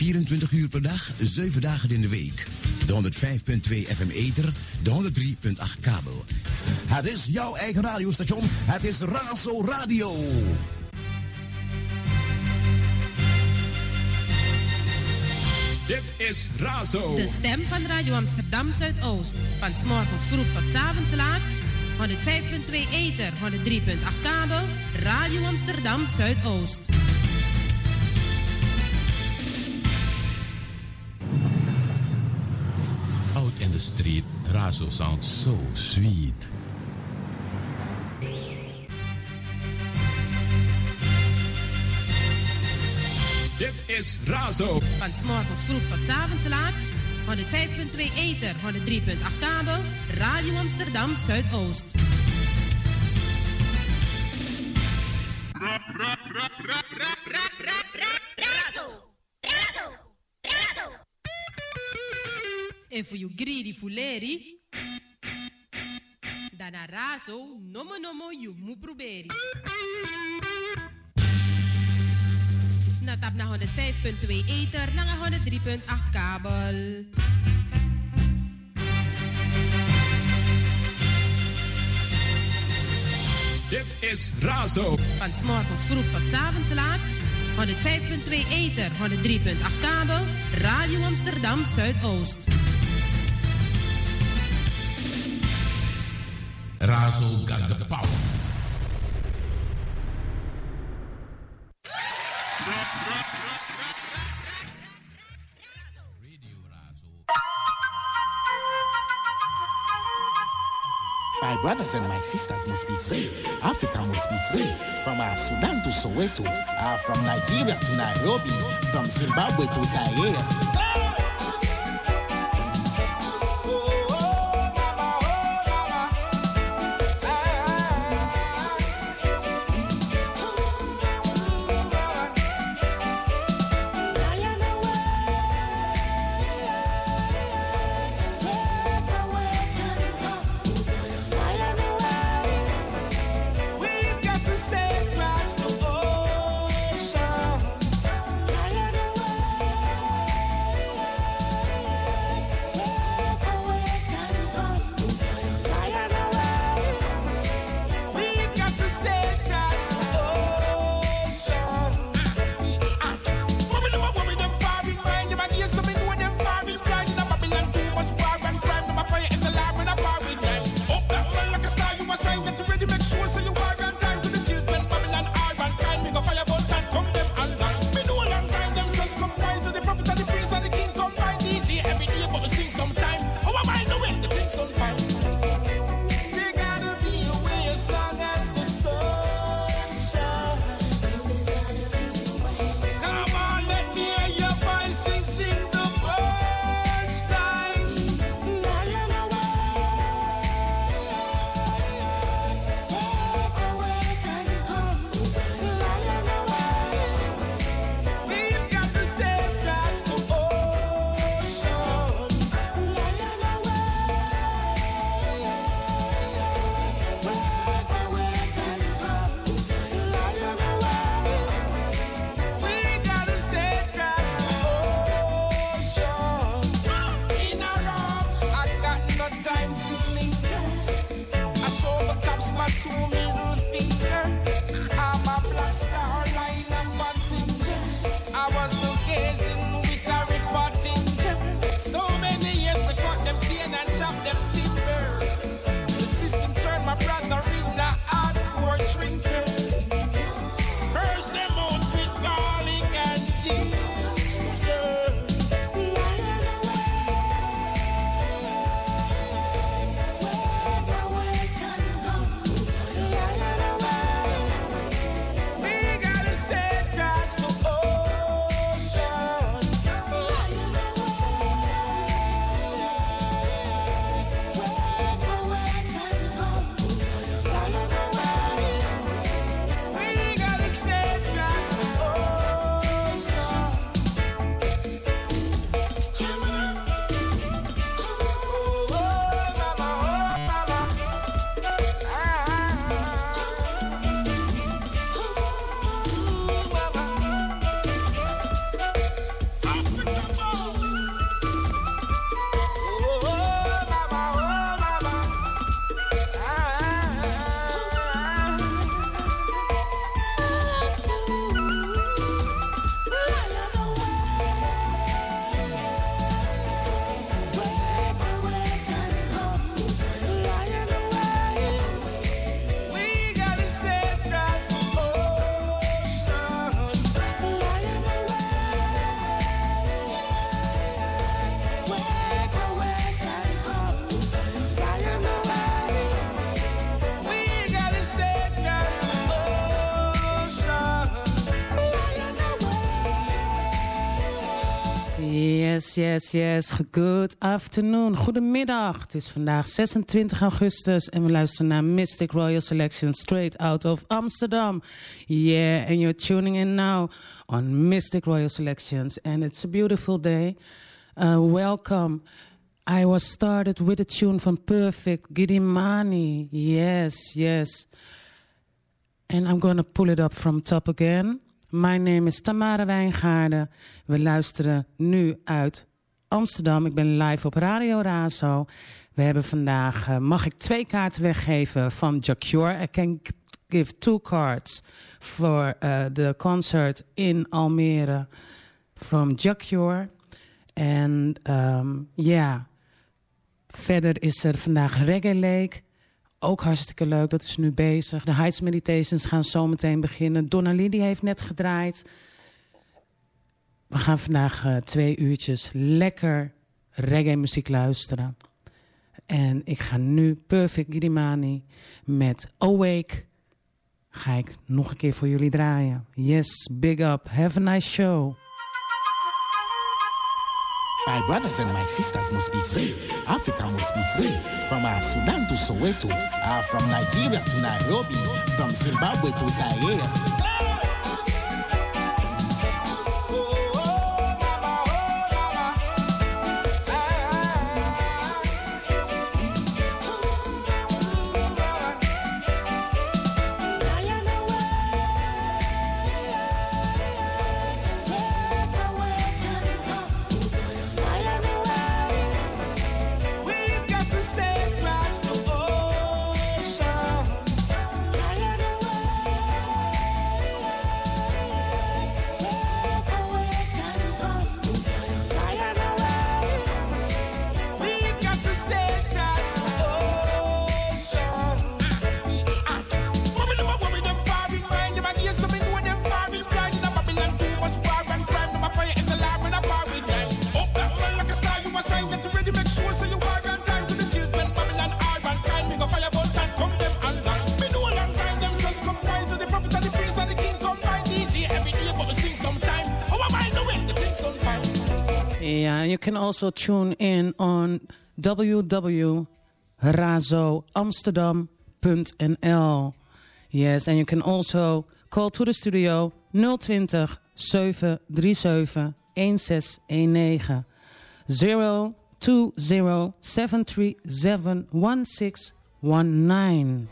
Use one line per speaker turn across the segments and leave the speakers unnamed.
24 uur per dag, 7 dagen in de week. De 105.2 FM ether, de 103.8 kabel. Het is jouw eigen radiostation. Het is Razo Radio.
Dit is Razo.
De stem van Radio Amsterdam Zuidoost. Van 's morgens vroeg tot 's avonds laat. 105.2 ether, 103.8 kabel. Radio Amsterdam Zuidoost.
Out in the street, Razo sounds so sweet. Dit is Razo.
Van 's morgens vroeg tot 's avonds laat. 105.2 ether, 103.8 kabel. Radio Amsterdam Zuidoost. En voor you greedy fuleri, dan a Razo, nomo you moet proberen. Na tap na 105.2 ether, na 103.8 kabel.
Dit is Razo.
Van 's morgens vroeg tot 's avonds laat. 105.2 ether, 103.8 kabel. Radio Amsterdam Zuidoost.
Razo got the power.
My brothers and my sisters must be free. Africa must be free. From Sudan to Soweto, from Nigeria to Nairobi, from Zimbabwe to Zaire.
yes. Good afternoon. Goedemiddag. Het is vandaag 26 augustus en we luisteren naar Mystic Royal Selection straight out of Amsterdam. Yeah, and you're tuning in now on Mystic Royal Selections and it's a beautiful day. Welcome. I was started with a tune from Perfect Gidimani. Yes. And I'm going to pull it up from top again. My name is Tamara Wijngaarden. We luisteren nu uit Amsterdam. Ik ben live op Radio Razo. We hebben vandaag, mag ik 2 kaarten weggeven van Jacure. I can give 2 cards for the concert in Almere from Jacure. En verder is er vandaag Reggae Lake. Ook hartstikke leuk, dat is nu bezig. De Heights Meditations gaan zo meteen beginnen. Donna Liddy heeft net gedraaid. We gaan vandaag 2 uurtjes lekker reggae muziek luisteren. En ik ga nu Perfect Gidimani met Awake. Ga ik nog een keer voor jullie draaien. Yes, big up. Have a nice show.
My brothers and my sisters must be free. Africa must be free. From Sudan to Soweto, from Nigeria to Nairobi, from Zimbabwe to Zaire.
Yeah, you can also tune in on www.razoamsterdam.nl. Yes, and you can also call to the studio 020 737 1619 020 737 1619.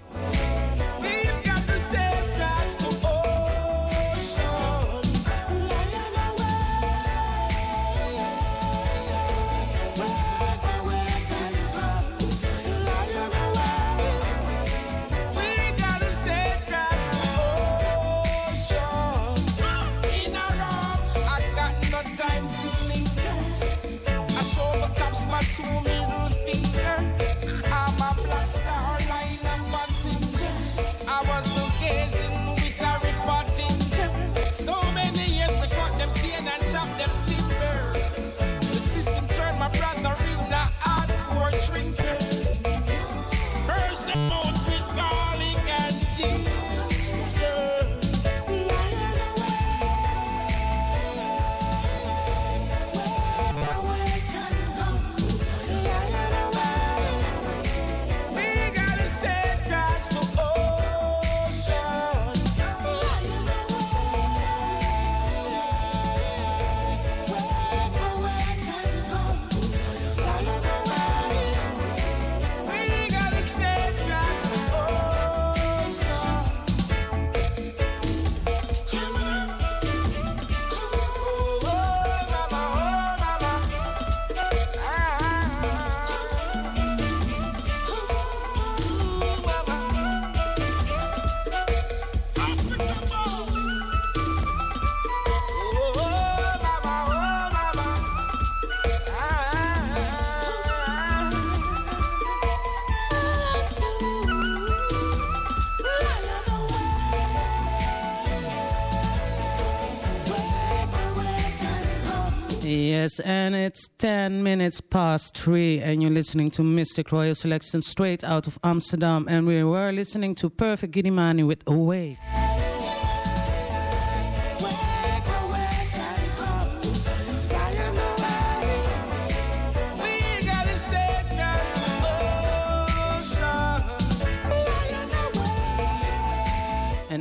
Yes, and it's 10 minutes past 3 and you're listening to Mystic Royal Selection straight out of Amsterdam, and we were listening to Perfect Gidimani with Awake.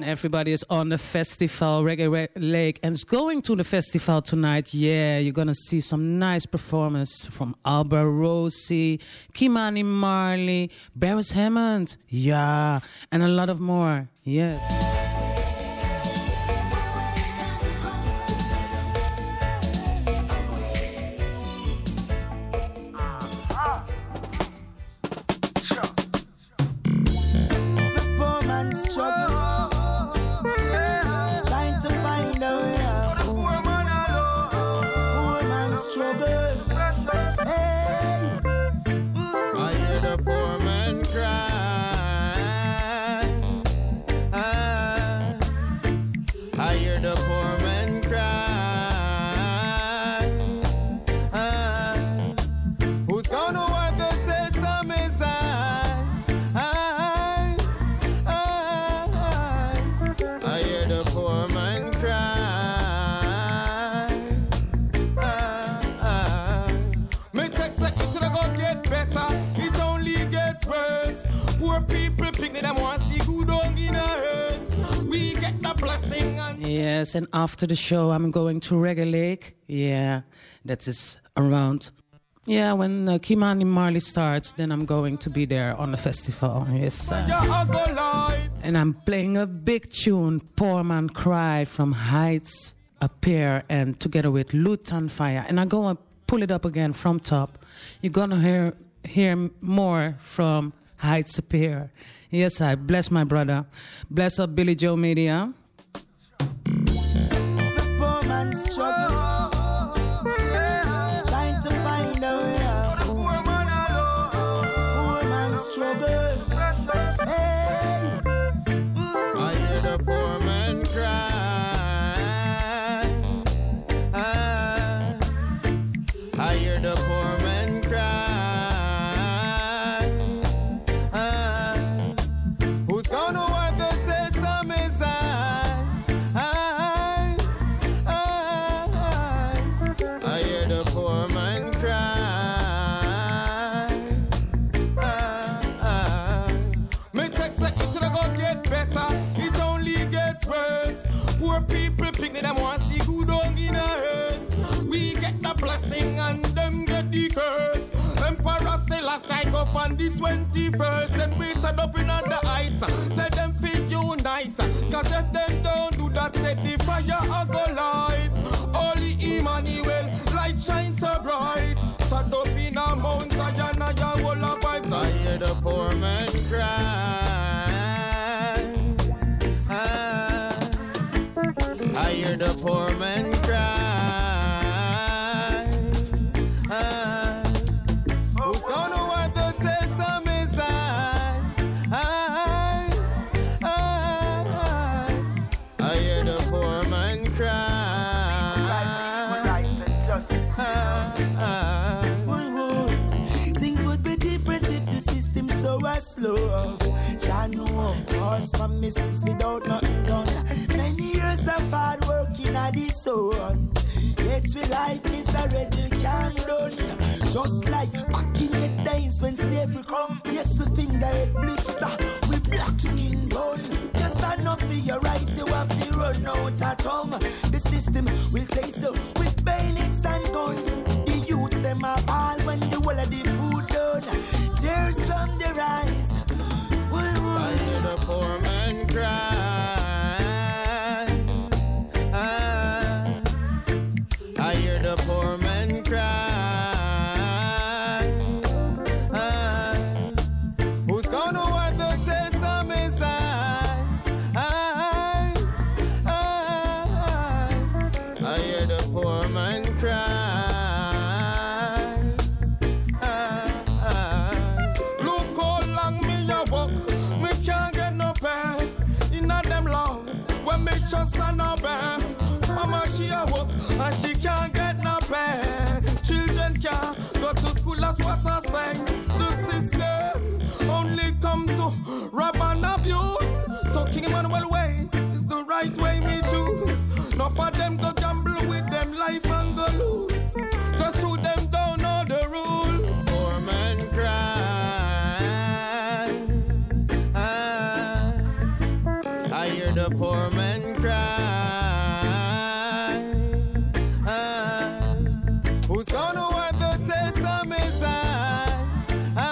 everybody is on the festival, Reggae Lake, and is going to the festival tonight. Yeah, you're going to see some nice performance from Alba Rossi, Kimani Marley, Barris Hammond, yeah, and a lot of more. Yes. Yes, and after the show, I'm going to Reggae Lake. Yeah, that is around. Yeah, when Kimani Marley starts, then I'm going to be there on the festival. Yes, and I'm playing a big tune, Poor Man Cry from Heights Appear, and together with Lutan Fire. And I'm going to pull it up again from top. You're going to hear more from Heights Appear. Yes, I bless my brother. Bless up Billy Joe Media.
The poor man's struggle, trying to find a way out. Poor man's struggle. Hey,
I hear the poor man cry. I hear the poor man cry. Who's gonna wipe the tears from his eyes? I hear the poor man cry. Me text say it will go get better, it only get worse. Poor people picnic them want see good on in a hearse. We get the blessing and them get the curse. Emperor Selassie go on the 21st, then we turn up in the heights. Tell them feel unite, cause if them don't do that, set the fire a go light. Holy Emmanuel, light shines so bright. Sat up in a Mount Zion, and your whole of vibes. I hear the poor man cry. I hear the poor man cry. Who's gonna wipe the tears from his eyes? I hear the poor man cry.
things would be different if the system so was slow. Jah know us from misses without nothing done. Many years of hard working at the sun. Yet we life is already can't done. Just like back in the days when slavery come. Yes, we finger it blister, we black skin bone. Just enough for your right, you have to run out of tongue. The system will chase you with bayonets and guns. The youths them are all when the whole of the food done. Tears from the rise.
I hear the poor man cry. I hear the poor man cry. Who's gonna wipe the tears from his eyes? I hear the poor man cry. Look how long me a walk, me can't get no pay. Inna them lungs, when me just stand up bed. Mama she a walk and she can't get no pay. Children can't go to school, that's what I say. The system only come to rob and abuse. So King Emmanuel way is the right way me choose. Not for them go gamble with them life and go lose. Just shoot them down all the rule. Poor man cry. I hear the poor man cry. Who's gonna wipe the tears from his eyes?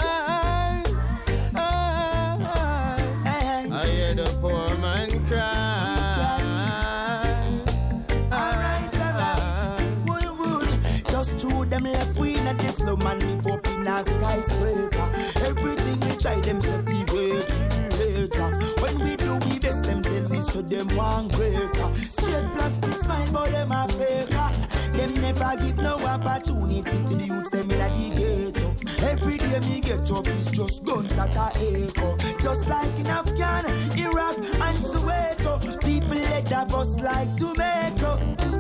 I hear the poor man cry.
Alright. Wood. Just through them left we in a this slow man, we up in a skyscraper. Everything we try them so we wait till later. When we do we best them tell me so them one greater. Straight plastic smile but them a faker. Them never give no opportunity to the youths them in a the ghetto. Every day me get up is just guns at a echo. Just like in Afghan, Iraq and Soweto. People let the bus like tomato.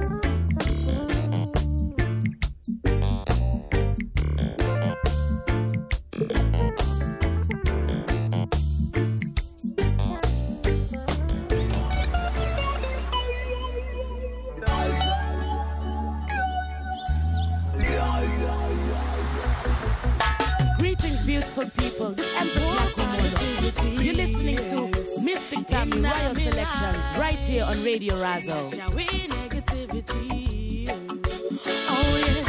Beautiful people, this Empress Black Omolo. You're listening to Mystic Tammy Royal Selections right here on Radio Razo. Oh yes,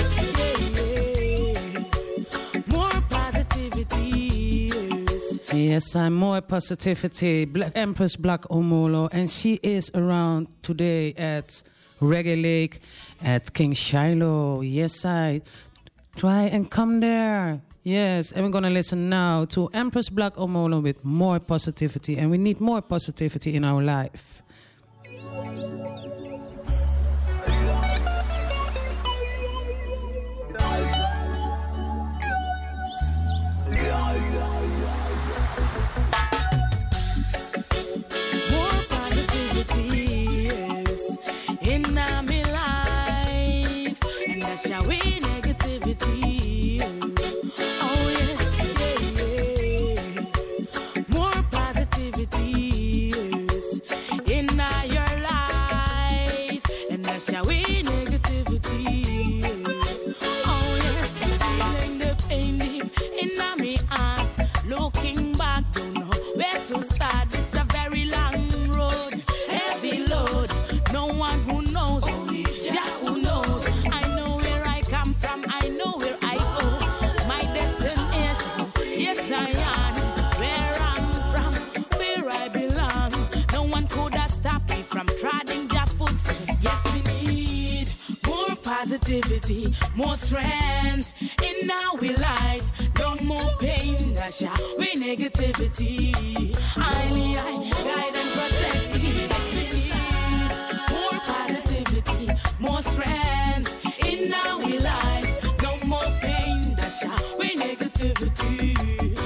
more positivity.
Yes, I'm more positivity. Black Empress Black Omolo, and she is around today at Reggae Lake at King Shiloh. Yes, I try and come there. Yes, and we're going to listen now to Empress Black Omolo with more positivity. And we need more positivity in our life.
More positivity is in my life, and that's how we negativity. Shall we negativity is? Oh yes, feeling the pain deep in my heart. Looking back, don't know where to start. This a very long road, heavy load. No one who knows, only Jah who knows. I know where I come from, I know where I go. My destination, yes I am. Where I'm from, where I belong. No one could have stopped me from treading their footsteps. Yes, we need more positivity, more strength in our life. No more pain, that's how we negativity. I guide and protect me. Yes, we need more positivity, more strength in our life. No more pain, that's how we negativity.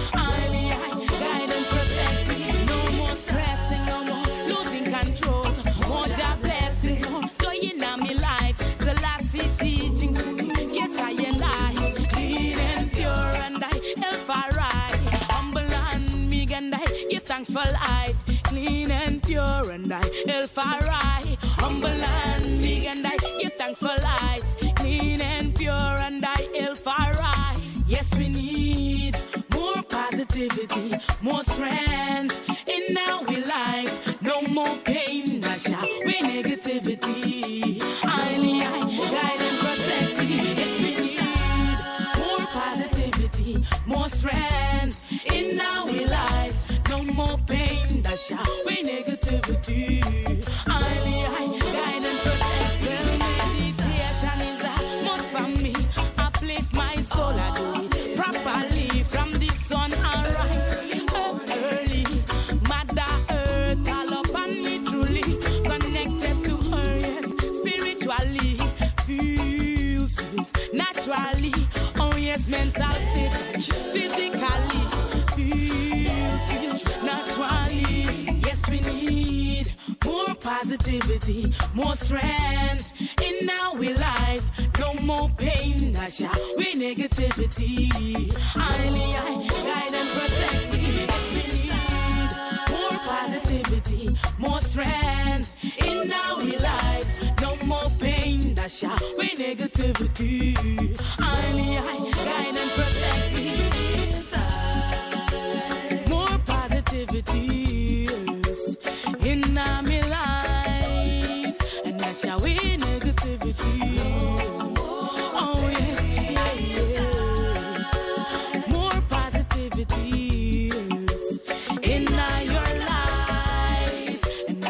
I guide and protect me. No more stressing, no more losing control. More job blessings, more joy in my life. Selassie teachings, get I and I, clean and pure and I, Elfarai, humble and meek and I, give thanks for life. Clean and pure and I, Elfarai, humble and meek and I, give thanks for life. Clean and pure and I, Elfarai. Yes, we need more positivity, more strength in our life. No more pain, Nasha, we negativity. I guide and protect me. Yes, we need more positivity, more strength in our life. No more pain, Nasha, we negativity. I guide and protect me. Meditation is a must for me. Uplift my soul, I do it properly. From the sun I rise up early. Mother Earth all up on me truly. Connected to her, yes, spiritually. Feels naturally. Oh yes, mental fit, physically. Feels naturally. Yes, we need more positivity, more strength in our life. No more pain, Nasha, we negativity. I guide and protect me. Yes, we need more positivity, more strength in our life. No more pain, Nasha, we negativity. I guide and protect me. More positivity in our life.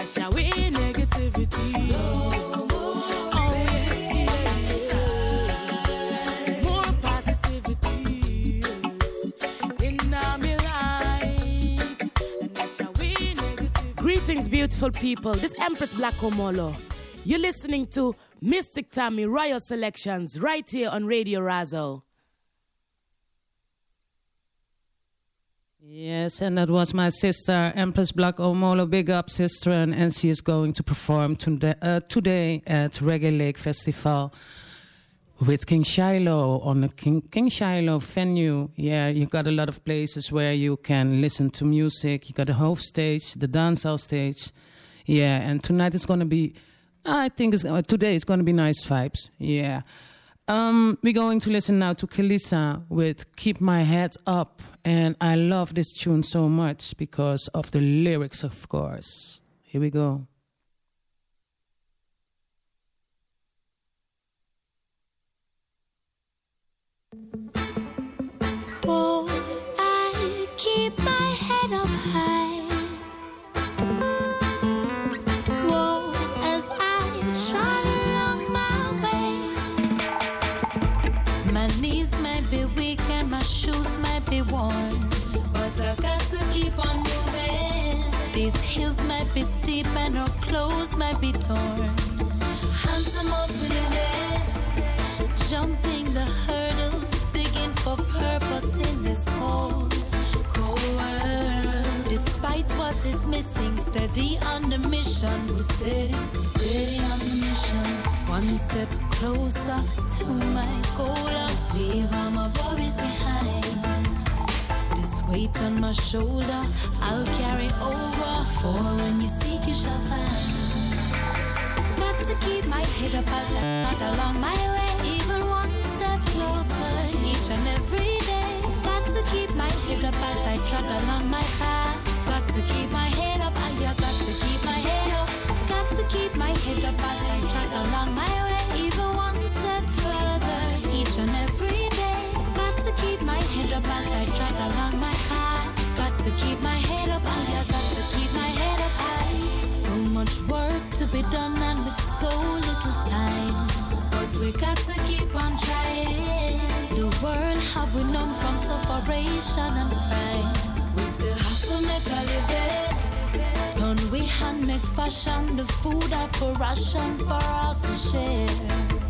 dash away negativity. More positivity in our life, and dash away negativity. Greetings, beautiful people. This Empress Black Omolo. You're listening to Mystic Tammy Royal Selections right here on Radio Razo.
Yes, and that was my sister, Empress Black Omolo. Big up, sister, and she is going to perform today at Reggae Lake Festival with King Shiloh on the King Shiloh venue. Yeah, you got a lot of places where you can listen to music. You got the Hoofd stage, the dancehall stage. Yeah, and tonight it's going to be, I think today it's going to be nice vibes. Yeah. We're going to listen now to Kelisa with Keep My Head Up. And I love this tune so much because of the lyrics, of course. Here we go.
Oh, I keep my head up high.
Shoes might be worn, but I got to keep on moving. These hills might be steep and our clothes might be torn. Handsome out we living, jumping the hurdles, digging for purpose in this cold, cold world. Despite what is missing, steady on the mission. We're steady, steady on the mission. One step closer to my goal. I leave all my worries behind. This weight on my shoulder, I'll carry over. For when you seek, you shall find. Got to keep my head up as I walk along my way. Even one step closer each and every day. Got to keep my head up as I trot along my path. Got to keep my head up, I got to keep my head up. Got to keep my head up as I trot along my way. Even one step further each and every day. Got to keep my head up as I trot along my path. Got to keep my head up, I got to keep my head up high. So much work to be done and with so little time, but we got to keep on trying. The world have we known from separation and crime. We still have to make a living. Turn we hand make fashion, the food up for ration for all to share.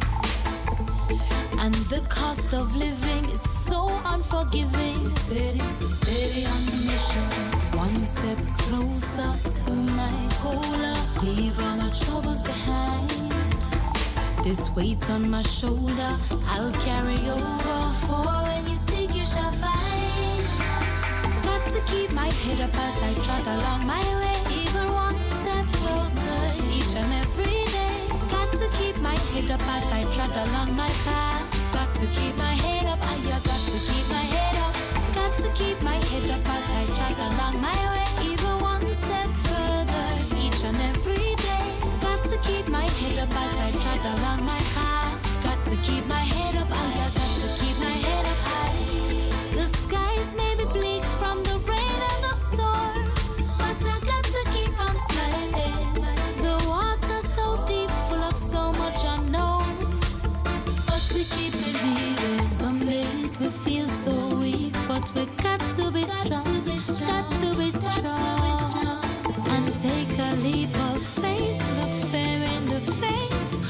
And the cost of living is so unforgiving. Steady, steady on the mission. One step closer to my goal. Leave all my troubles behind. This weight on my shoulder, I'll carry over. For when you seek, you shall find. Got to keep my head up as I trot along my way. Even one step closer each and every day. Got to keep my head up as I trot along my path. Got to keep my head up, I got to keep my head up. Got to keep my head up as I trot along my way. Even one step further each and every day. Got to keep my head up as I trot along my path. Got to keep my head up, I got to keep my head up high. The skies may be bleak from the rain and the storm, but I got to keep on smiling. The water's so deep, full of so much unknown, but we keep believing. Some days we feel so weak, but we got to be strong. Got to be strong and take a leap of faith. Look fair in the face.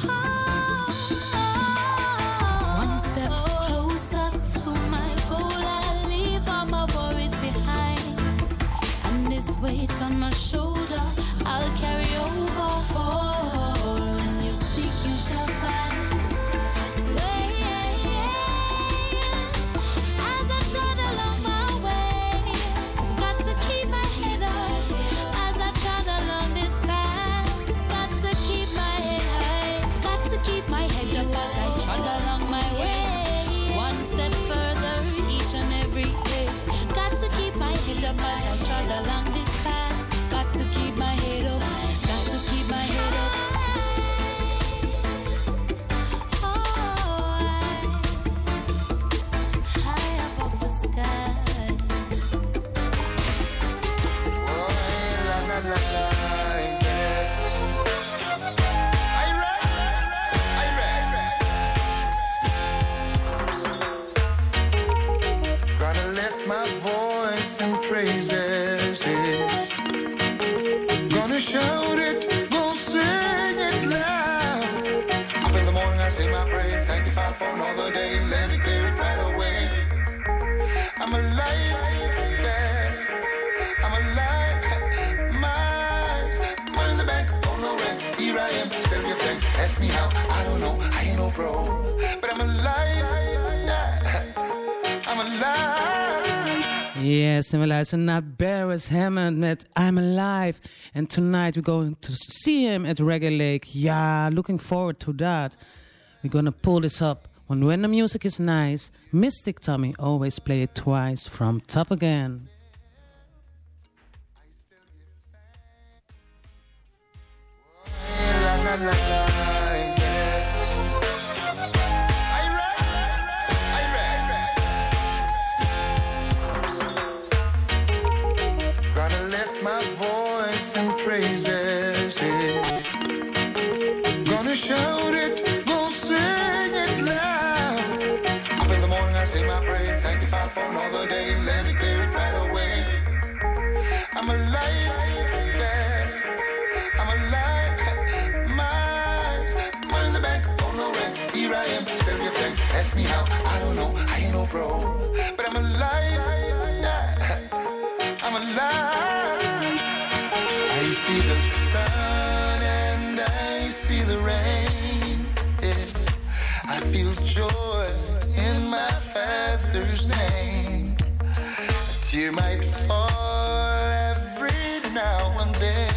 One step closer to my goal. I leave all my worries behind, and this weight on my shoulder, I'll carry over. For when you seek, you shall find. As I trot along my way, got to keep my head up. As I trot along this path, got to keep my head high. Got to keep my head up as I trot along my way. One step further each and every day. Got to keep my head up as I trot along this path. Got to keep my head up. Got to keep my head up.
for another day. Let me clear it right away. I'm alive, yes. I'm alive. My money in the bank, oh no rent. Here I am, still give thanks. Ask me how, I don't know. I ain't no pro, but I'm alive. Yeah. I'm alive.
Yes, en we luisteren naar Beres Hammond met I'm Alive. And tonight we're going to see him at Reggae Lake. Yeah, looking forward to that. We're gonna pull this up. When the music is nice, Mystic Tommy always play it twice from top again.
La, la, la, la. My voice and praises, yeah. Gonna shout it, gonna sing it loud. Up in the morning I say my prayer, thank you Father for another day. Let me clear it right away. I'm alive, yes, I'm alive. My money in the bank, oh no rent. Here I am, still give thanks. Ask me how, I don't know, I ain't no pro, but I'm alive, yeah. I'm alive. I see the sun and I see the rain. Yes, I feel joy in my Father's name. A tear might fall every now and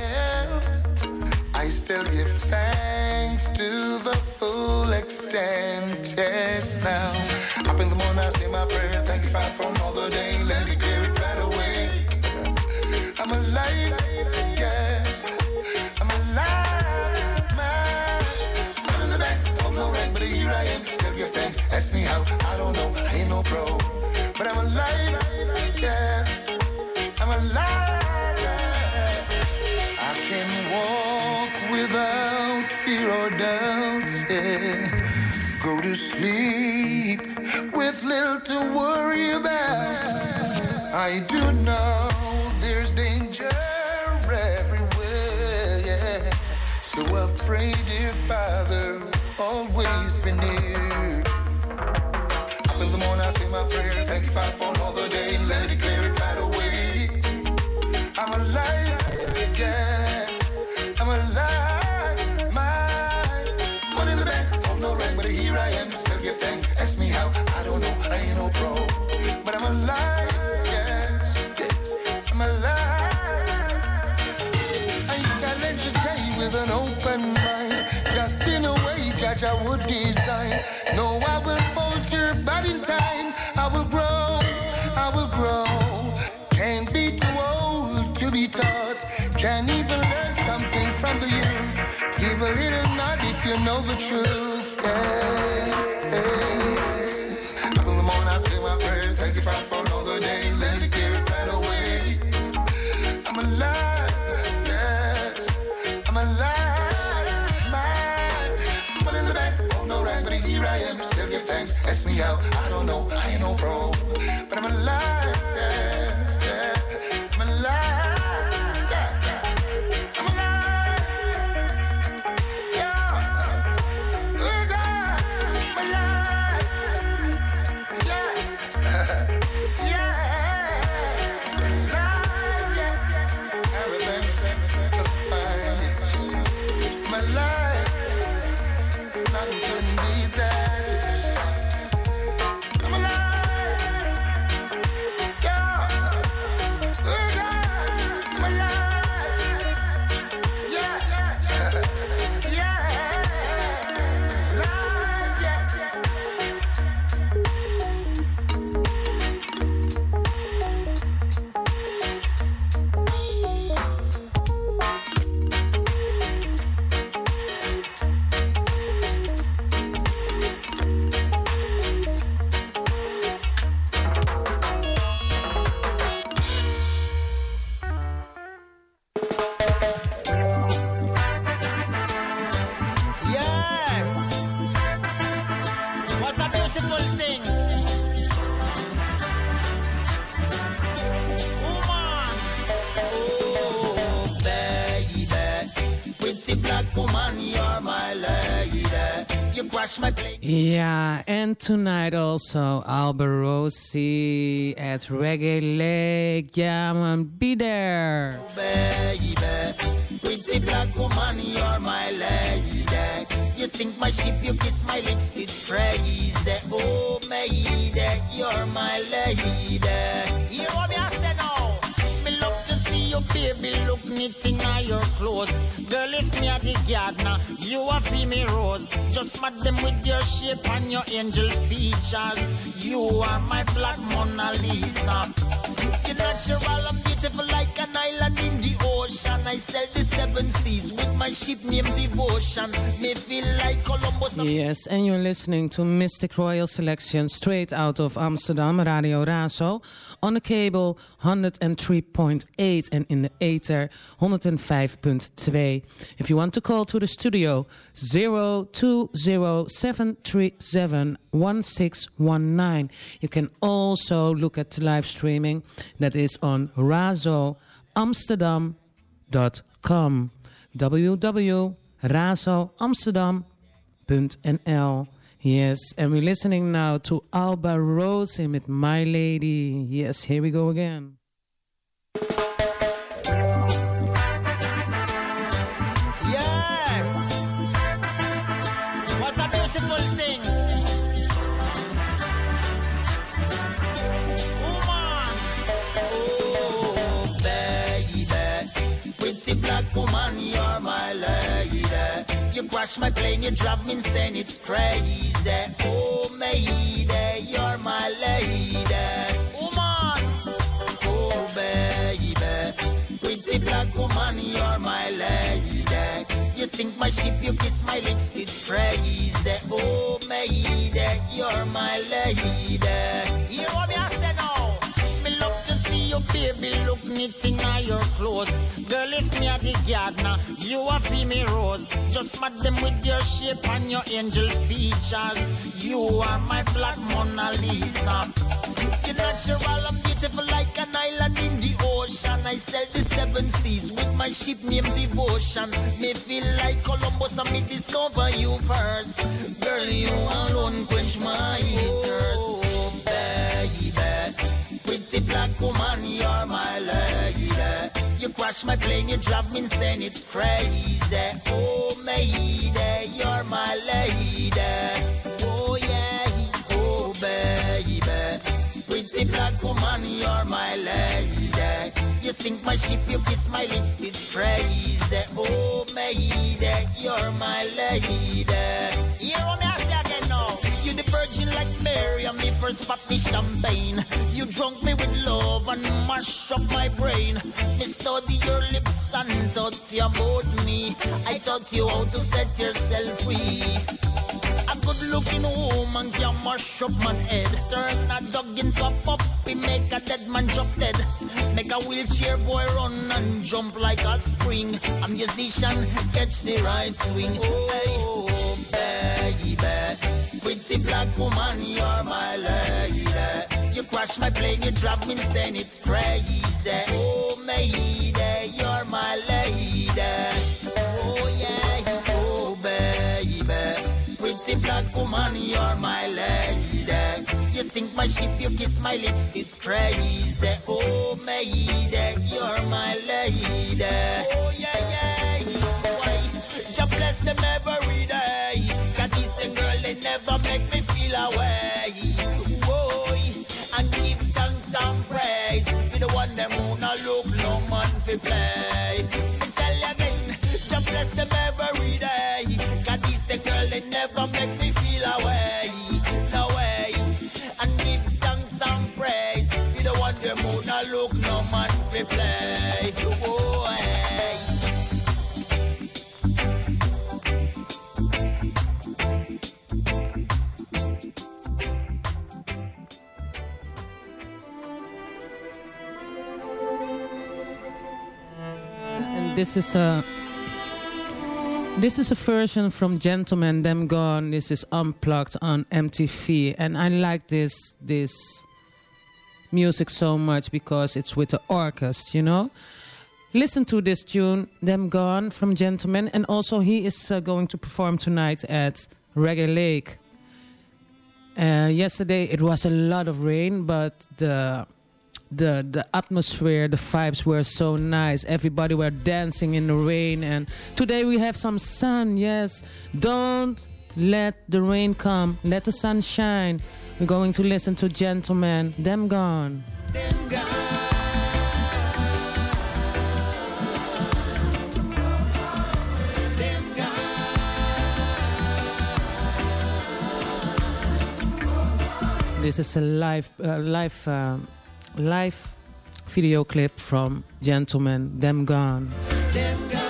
then. I still give thanks to the full extent. Yes, now up in the morning I say my prayer. Thank you Father for another day. Let me clear it right away. I'm alive, yes, I'm alive. Man in the back, oh no rank, but here I am, still give thanks. Ask me how, I don't know, I ain't no pro, but I'm alive, yes, I'm alive. I can walk without fear or doubt, yeah. Go to sleep with little to worry about. I do know there's danger everywhere, yeah. So I pray, dear Father, always be near. Up in the morning I say my prayer, thank you Father for another day. Let it clear it right away. I'm alive, yeah, I'm alive. My money in the bank, oh no rank, but here I am, still give thanks. Ask me how, I don't know, I ain't no pro, but I'm alive. With an open mind, just in a way Judge I would design. No, I will falter, but in time I will grow, I will grow. Can't be too old to be taught, can even learn something from the youth. Give a little nod if you know the truth. Hey, hey. Up in the morning I say my prayer, thank you Father for another day. Let it clear it right away. I'm alive. I'm alive, my money in the bank, oh no rank, but here I am, still give thanks. Ask me how, I don't know, I ain't no pro, but I'm alive, yes, yeah. I'm alive, yeah. I'm alive, yeah. Oh God, I'm alive, yeah. Yeah, alive, yeah. Everything's just fine. My life, nothing can beat that. I'm alive,
crash my plane.
Yeah, and tonight also Alberosi at Reggae Lake. Yeah, man, be there.
Oh, baby, pretty black woman, you're my lady. You sink my ship, you kiss my lips, it's crazy. Oh, lady, you're my lady. Hear what me I say now? Me love to see you, baby, look neat in your clothes. Girl, if me at the gardener, you a feel me rose. Just mad them with your shape and your angel features. You are my black Mona Lisa. You're natural and beautiful like an island in the ocean. I sail the 7 seas with my ship named Devotion. Me feel like Columbus.
Yes, and you're listening to Mystic Royal Selection straight out of Amsterdam, Radio Razo. On the cable 103.8 and in the ether 105.2. If you want to call to the studio 020-737-1619. You can also look at the live streaming that is on razoamsterdam.com. www.razoamsterdam.nl. Yes, and we're listening now to Alba Rose with My Lady. Yes, here we go again.
Yeah, what a beautiful thing. Woman, oh baby, pretty black woman, you're my lady. You crash my plane, you drive me insane, it's crazy. Oh, lady, you're my lady. Woman, oh, baby, pretty black woman, you're my lady. You sink my ship, you kiss my lips, it's crazy. Oh, lady, you're my lady. Hear what me I say now? Me love to see you, baby, look neat in your clothes. Girl, if me at the gardener, you a feel me rose. Just mad them with your shape and your angel features. You are my black Mona Lisa. You're natural and beautiful like an island in the ocean. I sail the 7 seas with my ship named Devotion. Me feel like Columbus and me discover you first. Girl, you alone quench my thirst. Oh, baby, pretty black woman, you're my lady. You crash my plane, you drive me insane, it's crazy. Oh, lady, you're my lady. Oh, yeah, oh, baby, pretty black woman, you're my lady. You sink my ship, you kiss my lips, it's crazy. Oh, lady, you're my lady. Hear what me I say again now? You the virgin like Mary, and me first pop me champagne. You drunk me with love and mash up my brain. Me study your lips and taught you about me. I taught you how to set yourself free. A good looking woman can mash up my head. Turn a dog into a puppy, make a dead man drop dead. Make a wheelchair boy run and jump like a spring. A musician catch the right swing. Oh, baby, pretty black woman, you're my lady. You crash my plane, you drive me insane, it's crazy. Oh, lady, you're my lady. Oh, yeah, oh, baby, pretty black woman, you're my lady. You sink my ship, you kiss my lips, it's crazy. Oh, lady, you're my lady. Oh, yeah, why? Just bless them every day. Got this the girl, they never make me feel away. Whoa, and give thanks and praise for the one them wanna look no man fi play. Me tell you again, just bless them every day. Got this the girl, they never make me feel away. No way, and give thanks and praise for the one them wanna look no man fi play. Whoa, hey.
This is a version from Gentlemen Them Gone. This is unplugged on MTV, and I like this music so much because it's with the orchestra, you know. Listen to this tune, Them Gone from Gentlemen, and also he is going to perform tonight at Reggae Lake. Yesterday it was a lot of rain, but the atmosphere, the vibes were so nice. Everybody were dancing in the rain, and today we have some sun. Yes, don't let the rain come, let the sun shine. We're going to listen to Gentlemen, Them Gone.
Them gone.
This is a live video clip from Gentlemen, Them Gone.
Them gone.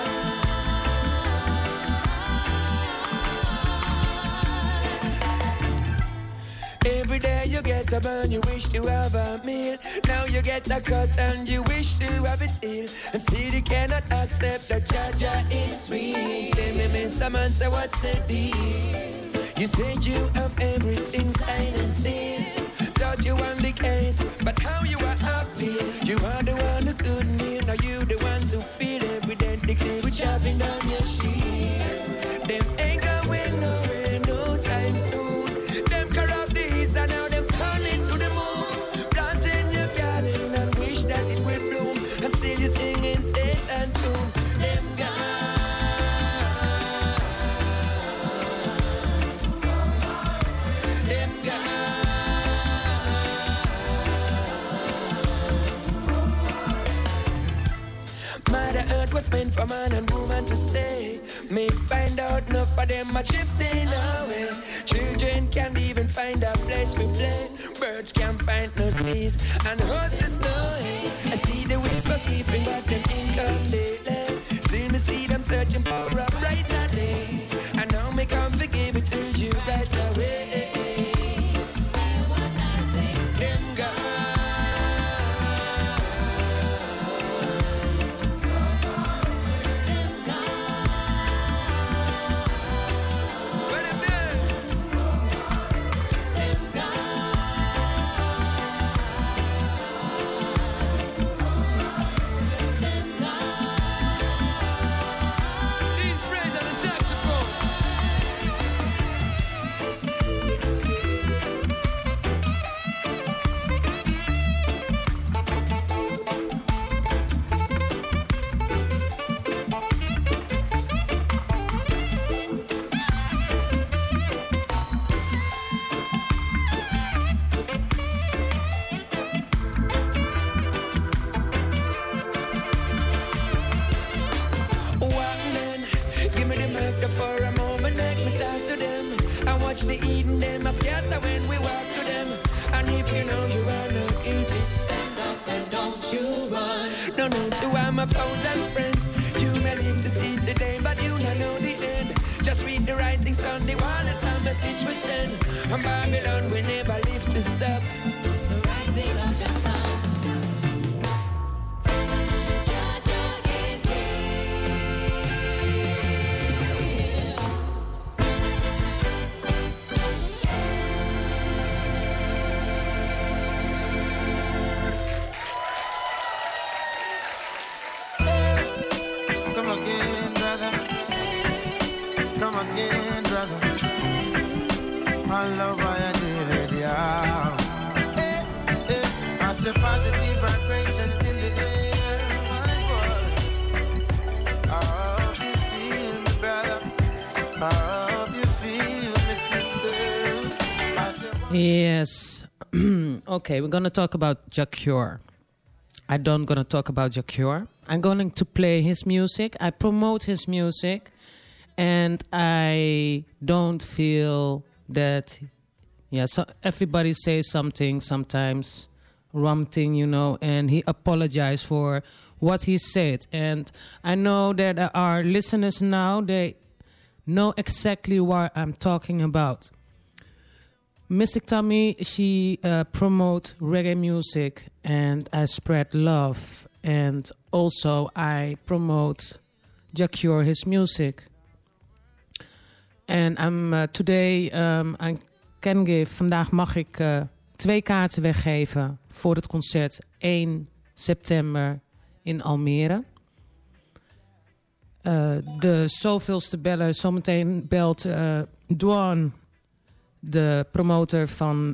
Every day you get a burn, you wish to have a meal. Now you get a cut and you wish to have it healed. And still you cannot accept that Jaja is sweet. Tell me, Mr. Man, so what's the deal? You say you have everything signed and sealed. Thought you won the case, but how you are happy? You are the one who couldn't hear. Now you the one to feel evidently clear. Which have been on your shield. Them ain't going nowhere no time soon. Them corrupt the east and now them turn into the moon. Plant in your garden and wish that it will bloom. And still you singing Satan tune. Them gone. Mother Earth was meant for man and woman to stay. May find out enough of them are drifting away. Children can't even find a place to play. Birds can't find no seas and horses no hay. I see the weepers weeping but them income they lay. Still me see them searching for a brighter day. And now me come to give it to you right away. Them gone. The Eden, them a scatter when we walk to them. And if you know you are not guilty, stand up and don't you run. No, no, to all my foes and friends. You may live to see today, but you don't know the end. Just read the writings on the wall as a message will send. And Babylon will never live to stop the rising of your sun.
I love how you do it, yeah. Hey, hey. I say positive vibrations in the air, my boy. I hope you feel me, brother. I hope you feel me, sister.
Yes. Okay, we're going to talk about Jah Cure. I don't going to talk about Jah Cure. I'm going to play his music. I promote his music. And I don't feel that, so everybody says something sometimes, wrong thing, and he apologized for what he said. And I know that our listeners now, they know exactly what I'm talking about. Mystic Tammy, she promotes reggae music, and I spread love. And also I promote Jah Cure, his music. En today, I can give. Vandaag mag ik 2 kaarten weggeven voor het concert 1 september in Almere. De zoveelste beller, zometeen belt Dwan, de promotor van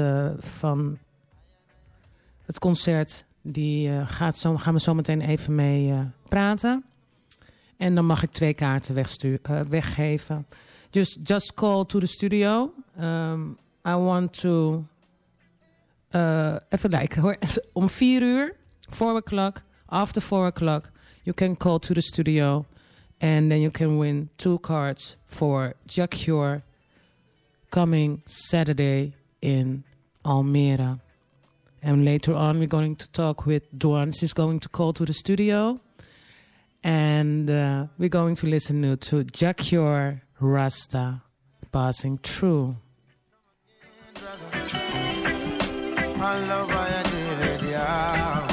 het concert, die gaan we zo meteen even mee praten. En dan mag ik 2 kaarten weggeven. Just call to the studio. I want to... even kijken hoor. Om 4 uur, 4 o'clock, after 4 o'clock, you can call to the studio. And then you can win 2 cards for Jacure coming Saturday in Almere. And later on we're going to talk with Dwan. She's going to call to the studio. And we're going to listen to Jacure Rasta Passing Through.
I love how you did it, yeah.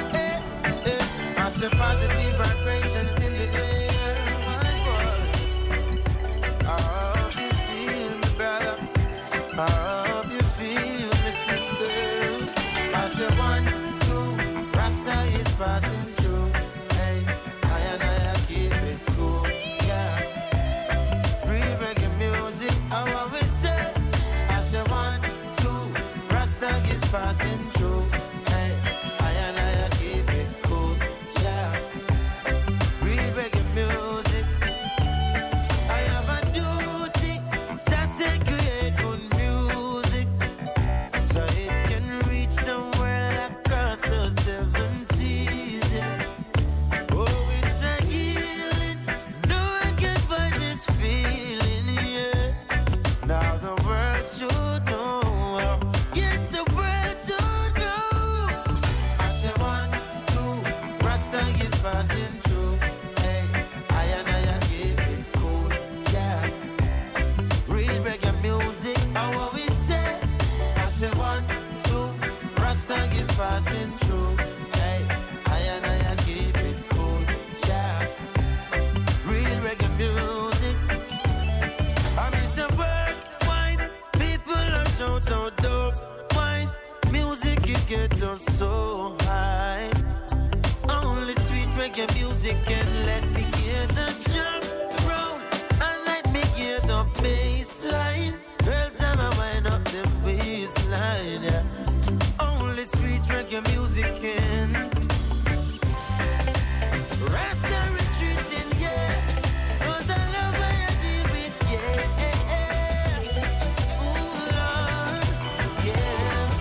I say positive vibrations in the air, my boy. I hope you feel me, brother. I hope you feel me, sister. I say 1, 2, Rasta is passing through. Hey, I keep it cool, yeah. Real reggae music, how I say. I say 1, 2, Rasta is passing through. Hey, I keep it cool, yeah. Real reggae music. I have a duty, just to create good music, so it can reach the world across the 7 seas. Yeah. Oh, it's the healing. No one can find this feeling, yeah. Now the world should know. Yes, the world should know. I say 1, 2, Rasta is passing through. Hey, I keep it cool, yeah. Real reggae music, how what we say. I say 1, 2, Rasta is passing through. Hey, I keep it cool, yeah. Real reggae music. I miss a word, wine. People are shout out dope wines. Music, it gets us so high. Only sweet reggae music can let me hear the drum roll and let me hear the bass line. Girls, I'ma wind up the baseline, yeah. Only sweet reggae music can. Rasta retreating, yeah. 'Cause I love how you deal with, yeah. Ooh, Lord, yeah.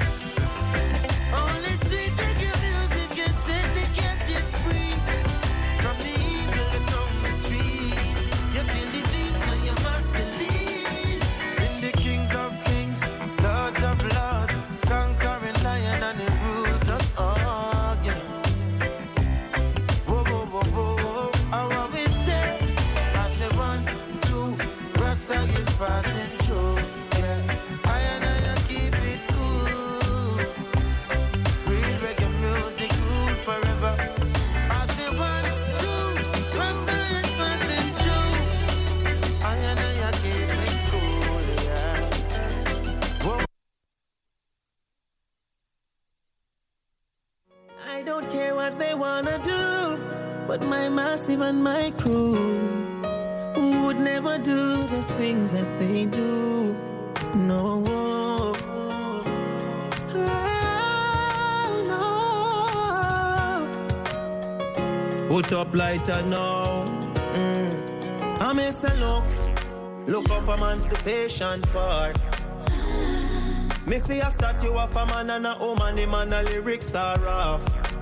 Only sweet reggae music can set the captives free from the evil and from the streets. You feel the beat, so you must believe in the kings of kings, lords of lords, conquering lion and the rules of all, yeah. Whoa, whoa, whoa, whoa, how what we say? I say 1, 2, Rasta is passing through, yeah. I keep it cool. Real reggae music rule forever. I say 1, 2, Rasta is passing through. I keep it cool, yeah. Whoa.
I don't care what they wanna do, but my massive and my crew would never do the things that they do. No. Oh, no. Put up lighter now. I miss a look up Emancipation Park. Me see a statue of a man and a woman, the man a lyrics are rough.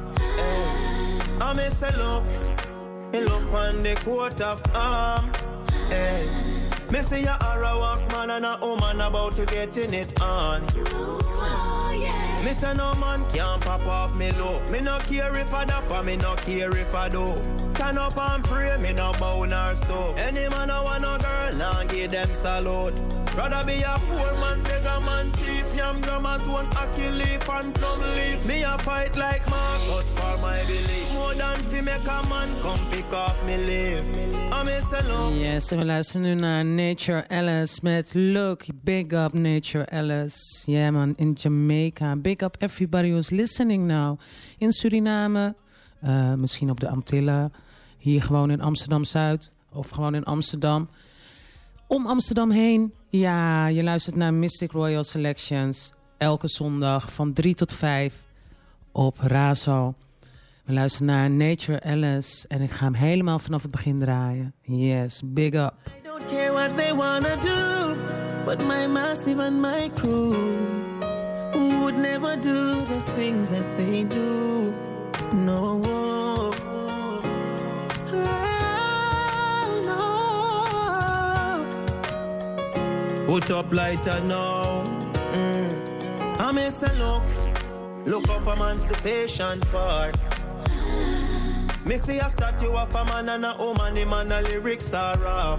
I miss a look on the coat of arm. Me see a Arawak man and a woman about to get in it on. Me say no man can't pop off me low. Me no care if I dap or me no care if I do. Turn up and pray, me no bow nor stove. Any man I want a girl, nah give them salute. Rather be a poor man, beggar man, chief. Yam grammars, one ackee leaf and plum leaf. Me a fight like Marcus for my belief. More than fi make a man come pick off me leaf. I miss a look.
Yes, en we luisteren nu naar Nature Alice met Look. Big up Nature Alice. Yeah man, in Jamaica. Big up everybody who's listening now. In Suriname, misschien op de Antillen. Hier gewoon in Amsterdam-Zuid. Of gewoon in Amsterdam. om Amsterdam heen. Ja, je luistert naar Mystic Royal Selections. Elke zondag van 3 tot 5 op Razo. We luisteren naar Nature Alice. En ik ga hem helemaal vanaf het begin draaien. Yes, big up.
I don't care what they wanna do, but my massive and my crew would never do the things that they do. No. Put up lighter now. I miss a look up Emancipation Park. Me see a statue of a man and a woman, the man the lyrics are rough.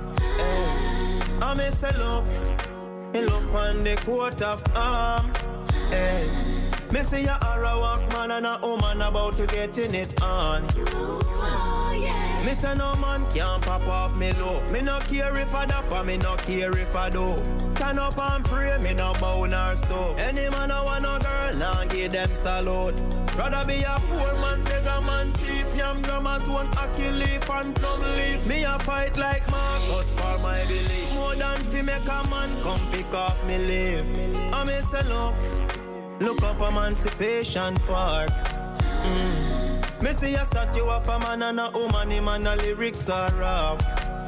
I miss a look on the coat of arm. Me see a Arawak man and a woman about to get in it on. Me say no man can't pop off me low. Me no care if I dap or me no care if I do. Turn up and pray, me no bow nor stove. Any man I want a girl, nah give them salute. Rather be a poor man, beggar man, chief. Yam grandma's one ackee leaf and plum leaf. Me a fight like Marcus for my belief. More than fi make a man come pick off me leaf. I me say look up Emancipation Park. Me see a statue of a man and a woman, him and the lyrics are rough.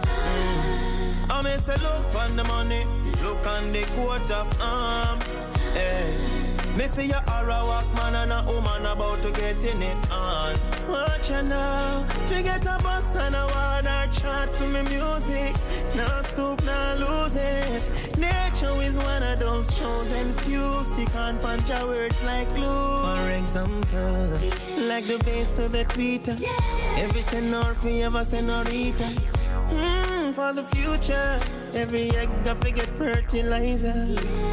I me say look on the money, look on the coat of arm. Me see a Arawak man and a woman about to get in it on. Watch ya now, forget a bus and a water chat for me music. Now stoop, now lose it. Nature is one of those chosen few. Stick on punch your words like glue. For example, like the bass to the tweeter. Every senor for ever senorita. For the future, every egg got to get fertilizer.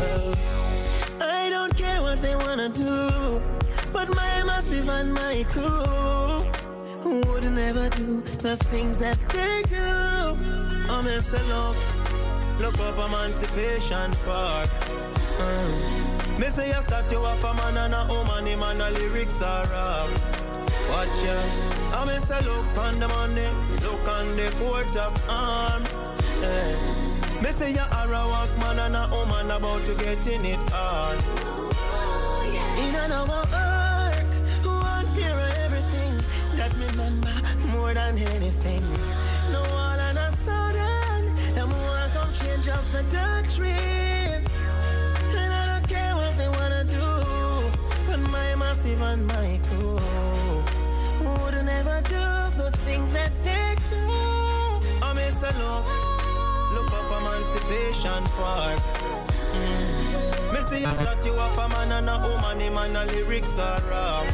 I don't care what they wanna do, but my massive and my crew would never do the things that they do. I'm a look up Emancipation Park. Me say a statue of a man and a woman, him and the lyrics are rough. Watch ya, I'm a look on the money, look on the coat of arm. Me say ya Arawak man and a woman about to get in it on. In another earth, one fear of everything that me remember more than anything. No one and a sudden, them want come change up the doctrine. And I don't care what they wanna do, but my massive and my crew would never do the things that they do. I miss a look up Emancipation Park. Me see a statue of a man and a woman, him and the lyrics are rough.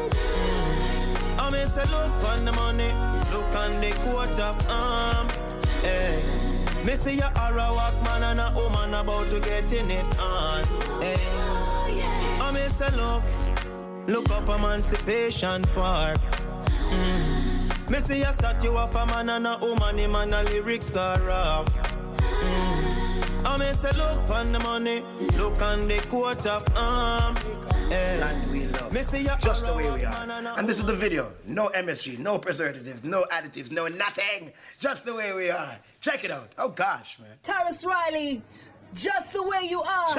I me say look on the money, look on the coat of arm. Me see a Arawak man and a woman about to get in it on. I me say look up Emancipation Park. Me see a statue of a man and a woman, him and the lyrics are rough. I me say look on the money, look on the coat of arm.
Land we love, just the way we are. And this is the video. No MSG, no preservatives, no additives, no nothing. Just the way we are. Check it out. Oh gosh, man.
Tarrus Riley, just the way you are.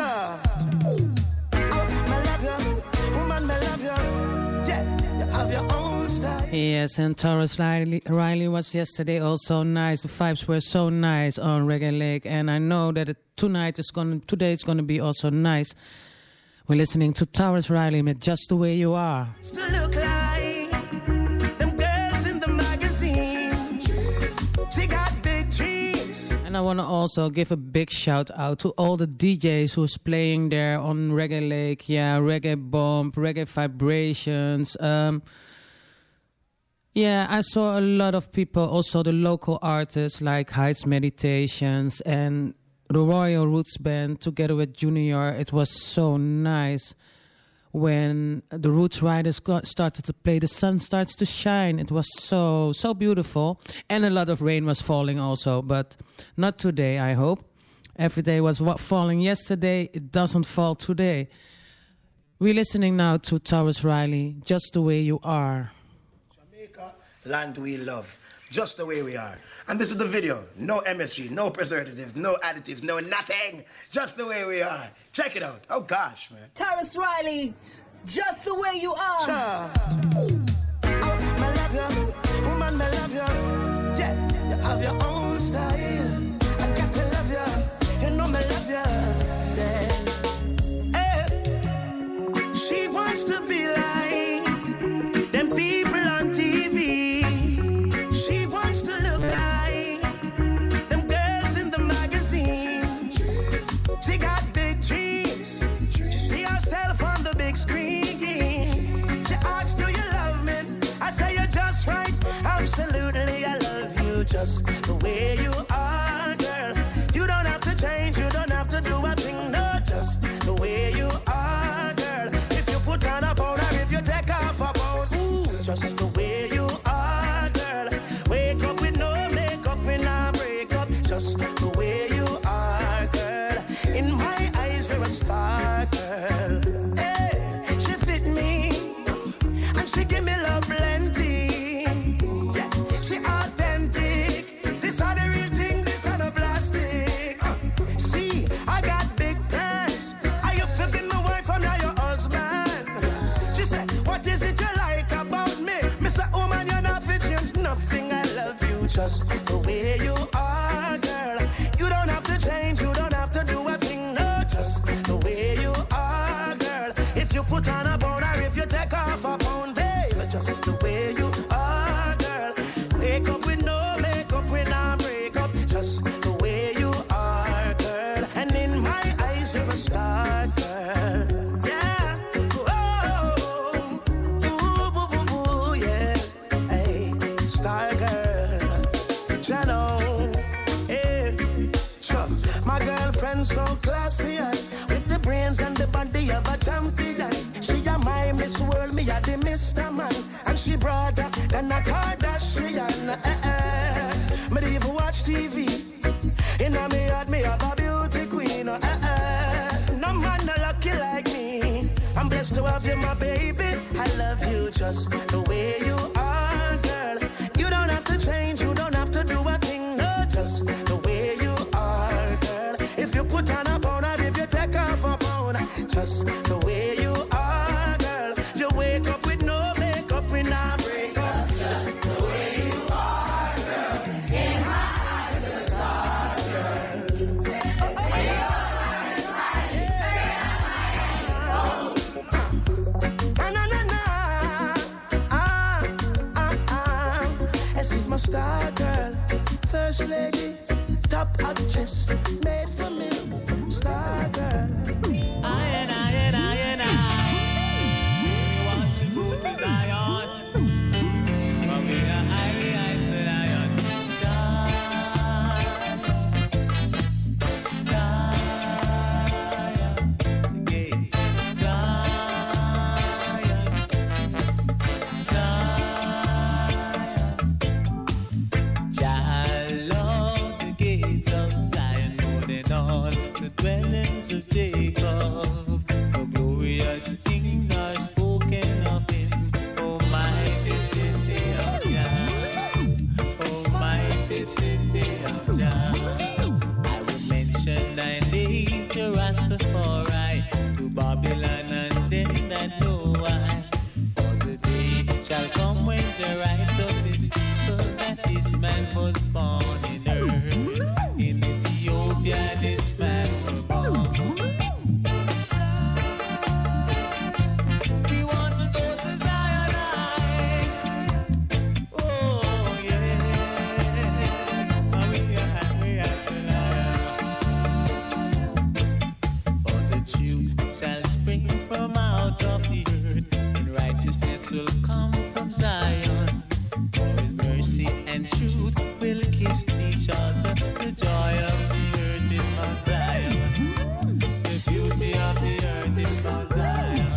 Yes, and Tarrus Riley was yesterday also nice. The vibes were so nice on Reggae Lake, and I know that today it's gonna be also nice. We're listening to Tarrus Riley with Just the Way You Are.
Still look like them girls in the magazines. They got big dreams.
And I want to also give a big shout out to all the DJs who's playing there on Reggae Lake. Yeah, Reggae Bomb, Reggae Vibrations. Yeah, I saw a lot of people, also the local artists like Heights Meditations and the Royal Roots Band together with Junior. It was so nice when the Roots Riders started to play. The sun starts to shine. It was so beautiful. And a lot of rain was falling also, but not today, I hope. Every day was falling yesterday. It doesn't fall today. We're listening now to Tarrus Riley, Just the Way You Are.
Land we love. just the way we are. And this is the video. No MSG, no preservatives, no additives, no nothing. Just the way we are. Check it out. Oh gosh, man.
Terrace Riley, just the way you are.
Oh, my love you. Woman, I love you. Yeah, you have your own style. I got to love you. You know me love you. Yeah. Hey. She wants to be like them people on TV. She wants to look like them girls in the magazine. She got big dreams. She see herself on the big screen. She asks, do you love me? I say you're just right. Absolutely, I love you just the way you are, girl. You don't have to change, you don't have to do a thing, no, just the way you are, girl. If you put on a pound or if you take off a pound, ooh, just the way you are, girl. Wake up with no makeup when I break up, just the way you are, girl. In my eyes, you're a star, girl. Hey, she fit me, and she give me love plenty. Yeah, she authentic. This are the real thing, this are the plastic. See, I got big plans. Are you flipping my wife? I'm not your husband. She said, what is it you like about me? Mr. Woman, you're not fit, change nothing. I love you just the way you are, girl. You don't have to change, you don't have to do a thing, no, just the way you are, girl. If you put on a pound or if you take off a pound, babe, just the way you are, girl. Wake up with no makeup when I break up, just the way you are, girl. And in my eyes, you're a star, girl. Yeah. Oh, ooh, boo, boo, boo, yeah. Hey, star girl. Shadow. Hey, sure. My girlfriend so classy, with the brains and the body of a champion. She a my Miss World, me a the Mr. Man, and she broader than a Kardashian. Me don't even watch TV. Inna me heart, me have a beauty queen. No man no lucky like me. I'm blessed to have you, my baby. I love you just the way you are, girl. You don't have to change, you don't have to do a thing, no, just the way you are, girl. If you put on a pound or if you take off a pound, just the way you are, girl. You wake up with no makeup when I break up, just the way you are, girl. In my eyes, you're a star, girl. She's my star girl, first lady, top actress, made for me, star girl. I want to go to Zion, but we are eyes to lion. Zion, the gates, Zion. The dwellings of Jacob, for glorious things are spoken of him. Oh, mighty city of Jah, oh, mighty city of Jah. I will mention thy name to Rastafari, to Babylon and them that know why. For the day shall come when Jah write up his people that this man was born in earth. In Ethiopia this man was born. We want to go to Zion. Oh yeah, we are to Zion. For the truth shall spring from out of the earth, and righteousness will come from Zion. For his mercy and truth will kiss each other. The joy of the earth is Mount Zion. The beauty of the earth is Mount Zion.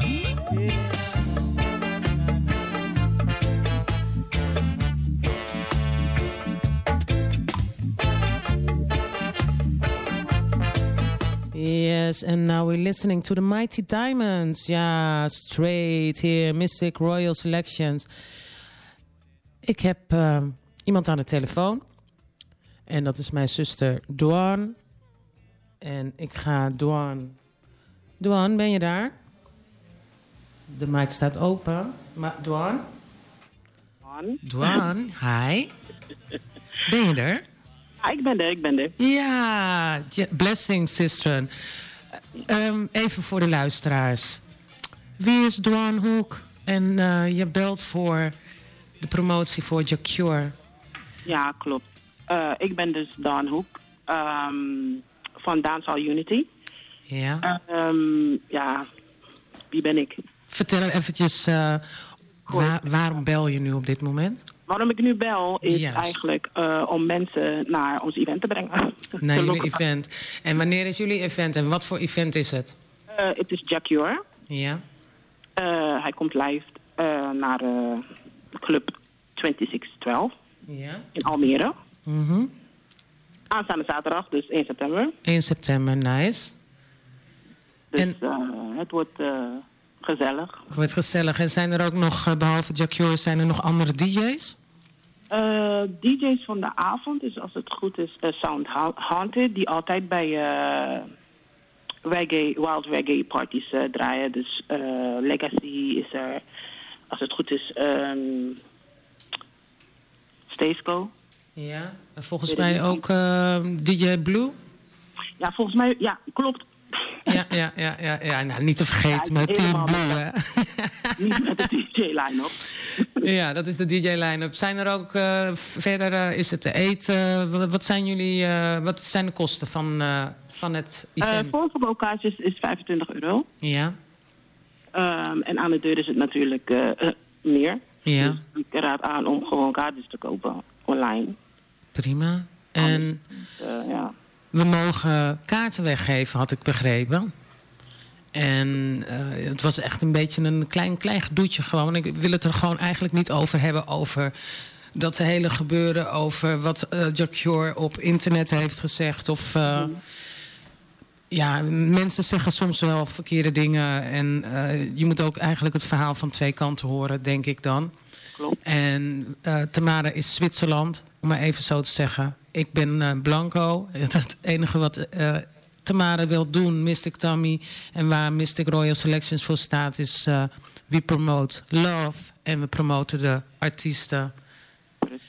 Yes, and now we're listening to the Mighty Diamonds. Ja, straight here, Mystic Royal Selections. Ik heb iemand aan de telefoon. En dat is mijn zuster Duan. En ik ga Duan... Duan, ben je daar? De mic staat open. Duan? Duan, hi. Ben je er?
Ja, ik ben er.
Ja, blessings, sister. Even voor de luisteraars. Wie is Duan Hoek? En je belt voor de promotie voor Jacure.
Ja, klopt. Ik ben dus Duan Hoek van Dancehall Unity.
Ja.
Ja, wie ben ik?
Vertel eventjes, waarom bel je nu op dit moment?
Waarom ik nu bel is eigenlijk om mensen naar ons event te brengen.
Naar jullie event. En wanneer is jullie event en wat voor event is het?
Het is Jacure.
Ja.
Hij komt live naar Club 2612 in Almere. Aanstaande zaterdag, dus 1 september.
1 september, nice.
Dus het wordt gezellig.
Het wordt gezellig. En zijn er ook nog, behalve Jacure, zijn er nog andere DJ's?
DJ's van de avond is, als het goed is, Sound Haunted, die altijd bij wild reggae parties draaien. Dus Legacy is er, als het goed is, Staceko.
Ja, en volgens mij ook DJ Blue?
Ja, volgens mij, ja, klopt.
Ja, nou, niet te vergeten met Team Blue, hè?
Niet met de DJ-line-up.
Ja, dat is de DJ-line-up. Zijn er ook verder, is het te eten? Wat zijn jullie, wat zijn de kosten van het event?
Voorverkoopkaartjes is €25.
Ja.
En aan de deur is het natuurlijk meer.
Ja.
Dus ik raad aan om gewoon kaartjes te kopen online.
Prima. En
ja.
We mogen kaarten weggeven, had ik begrepen. En het was echt een beetje een klein gedoetje gewoon. Ik wil het er gewoon eigenlijk niet over hebben, over dat hele gebeuren, over wat Jacure op internet heeft gezegd. Of ja, mensen zeggen soms wel verkeerde dingen. En je moet ook eigenlijk het verhaal van twee kanten horen, denk ik dan.
Klopt.
En Tamara is Zwitserland, om maar even zo te zeggen. Ik ben Blanco. Het enige wat Tamara wil doen, Mystic Tommy, en waar Mystic Royal Selections voor staat, is we promote love en we promoten de artiesten